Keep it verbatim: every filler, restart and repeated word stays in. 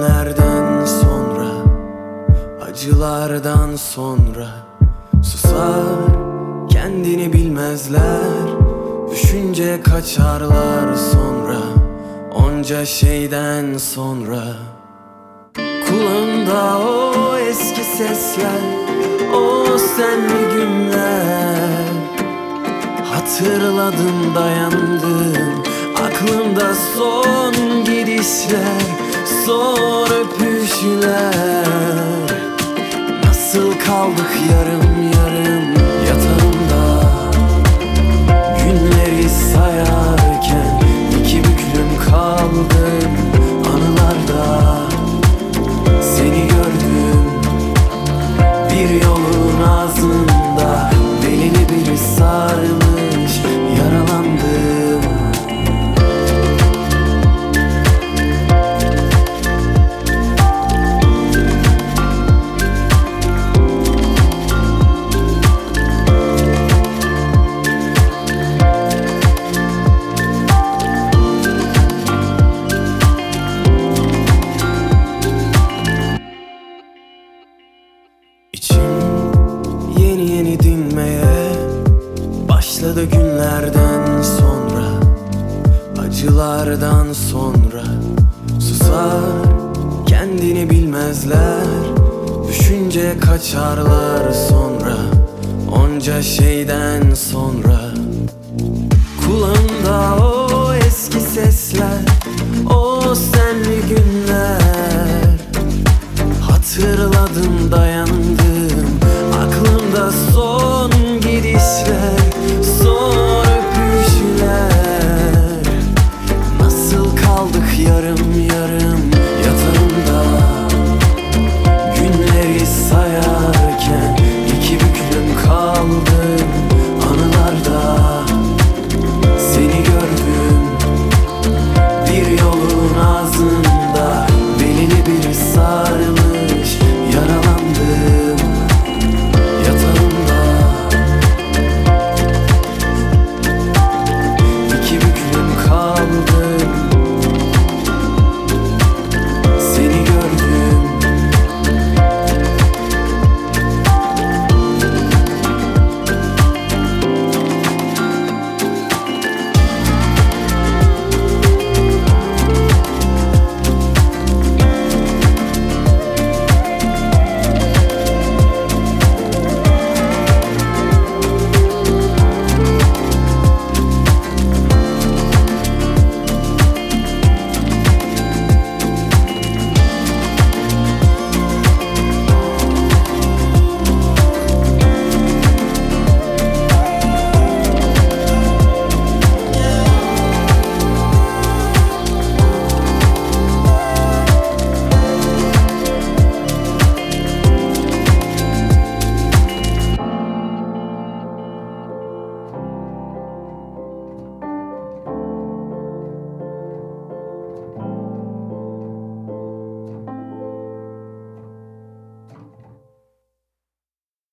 günlerden sonra, acılardan sonra susar, kendini bilmezler. Düşünce kaçarlar sonra, onca şeyden sonra. Kulağımda o eski sesler, o senli günler. Hatırladım, dayandım, aklımda son gidişler, son öpüşler. Nasıl kaldık yarım yarım yatağımda, günleri sayarken iki büklüm kaldım anılarda. Seni gördüm bir yolun ağzında, belini biri sarmış, yaralandım. İçim yeni yeni dinmeye başladı günlerden sonra, acılardan sonra. Susar, kendini bilmezler. Düşünce kaçarlar sonra, onca şeyden sonra. Kulağımda o eski sesler, o senli günler. Hatırladım, dayandım,